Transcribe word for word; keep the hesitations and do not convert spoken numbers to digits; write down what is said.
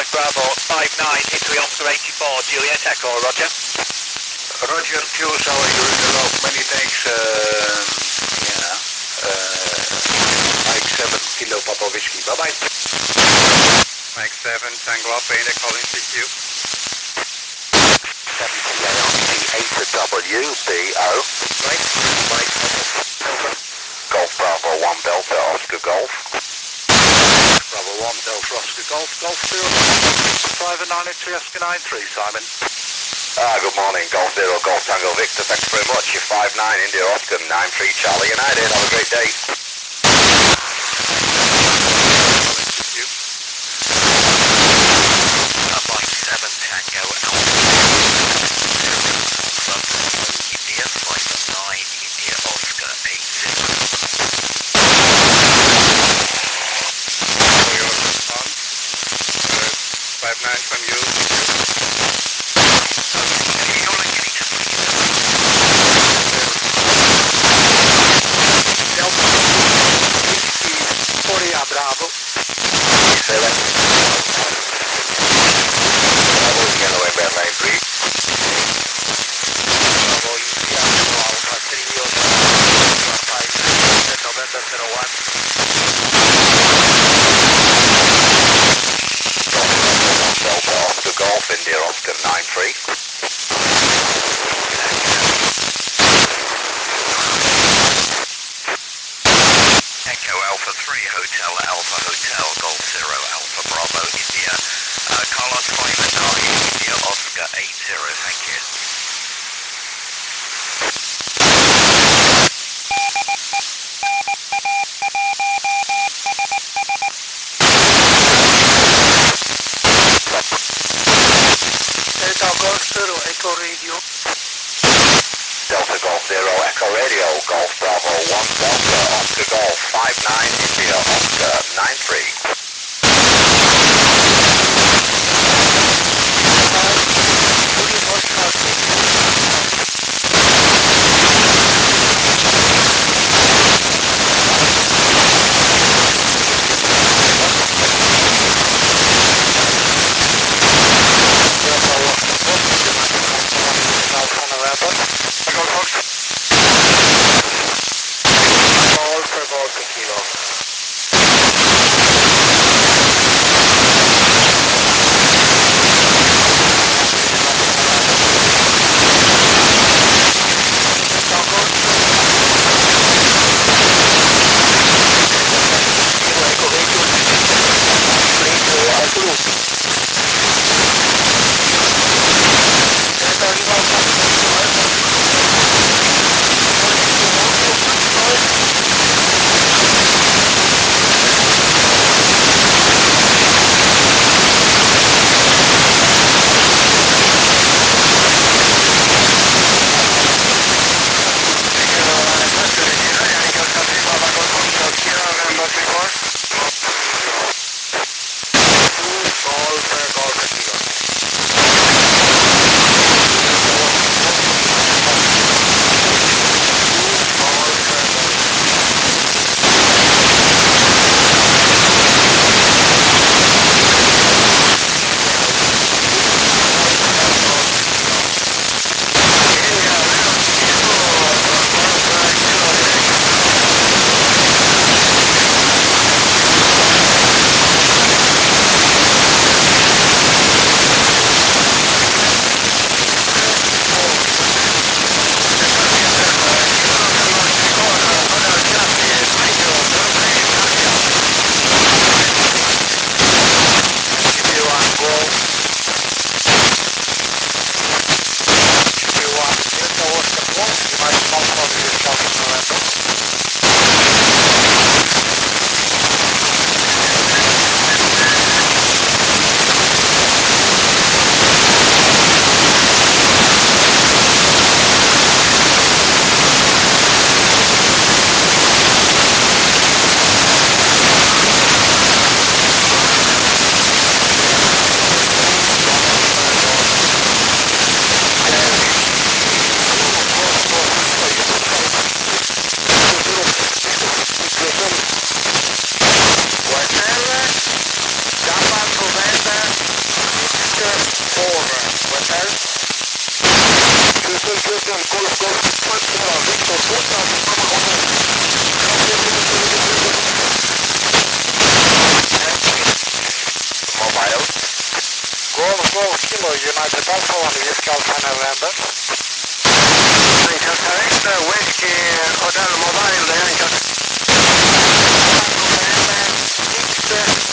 Mike Bravo, five nine, Italy Oscar eighty-four, Juliet Echo, roger. Roger, Q-Sour, you're in the log. Many thanks, uh, yeah, uh, Mike seven, Kilo Papa Whiskey, bye-bye. Mike seven, Tango Alpha, India calling C Q. seventy A R T eight W, B O. Right, Mike, Delta. Golf Bravo one Delta, Oscar Golf. Bravo one Delta, Oscar Golf, Golf zero. Private nine eight three Oscar nine three, Simon. Ah, good morning, Golf Zero, Golf Tango Victor, thanks very much. You're five nine, India Oscar nine three Charlie United, have a great day. Mike seven, Tango Alpha, India, five nine, India Oscar eight zero. For your response, uh, five nine from you. Bravo. seven. Bravo, Yellow Ember nine three. Bravo, India, Alpha three, five, November zero one. Delta Oscar Golf, India Oscar nine three. Echo Alpha three, Hotel Alpha Hotel, Golf Zero Alpha Bravo, India. Uh, Carlos five nine, India Oscar eight zero, thank you. Delta Golf Zero, Echo Radio. Delta Golf Zero, Echo Radio, Golf Bravo one Delta, Oscar Golf five nine, India Oscar nine three. All for Golf Kilo. Roger, Delta one, is Delta November. Manchester Extra, Whiskey, Hotel Mobile de Anchorage. November, six,